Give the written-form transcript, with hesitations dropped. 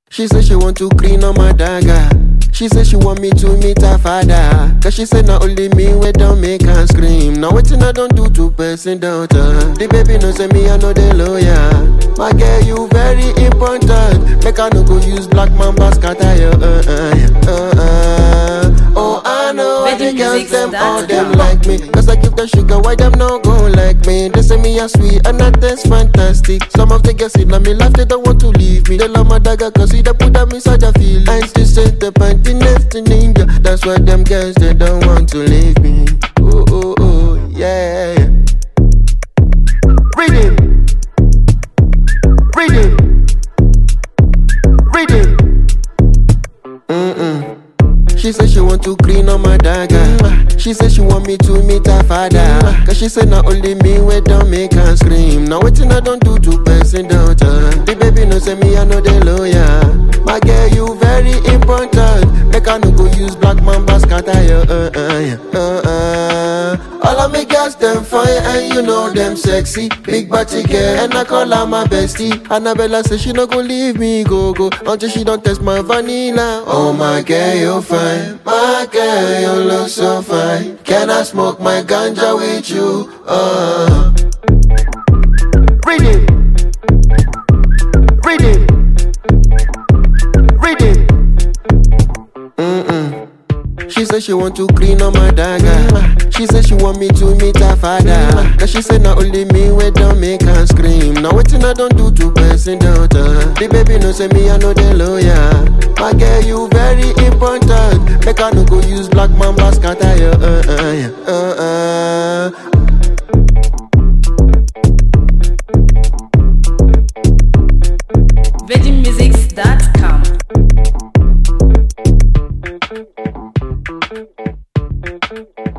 She said she want to clean on my dagger. She said she want me to meet her father. Cause she said not only me we don't make her scream. Now wetin I don't do to person daughter. The baby knows me, I know the lawyer. My girl, you very important. Make I no go use black mamba scatter you. Oh, I know all the girls them, all them like me. Cause I give them sugar, why them no go like me? They say me a sweet and that taste fantastic. Some of the girls in me laugh, they don't want to leave me. They love my dagger cause they put them inside a feel. And she said the panty next to ninja. That's why them girls, they don't want to leave me. Oh, oh, oh, yeah. Reading. Reading. Reading. She said she want to clean on my dagger. She said she want me to meet her father. Cause she said not only me we don't make her scream. Now wetin I don't do to person daughter. The baby knows me, I know the lawyer. My girl, you very important. Make I no go use black mamba scatter you. All of me girls them fine and you know them sexy. Big body girl and I call her my bestie. Annabella say she no go leave me go until she don't test my vanilla. Oh my girl, you fine. My girl, you look so fine. Can I smoke my ganja with you? Reading. Reading. Reading. She said she want to clean on my dagger. She said she want me to meet her father. Cause she said not only me we don't make her scream. Now wetin I don't do to person daughter. The baby knows me, I know the lawyer. My girl, you very important. Make I no go use black mamba scatter you. VeggieMusics.com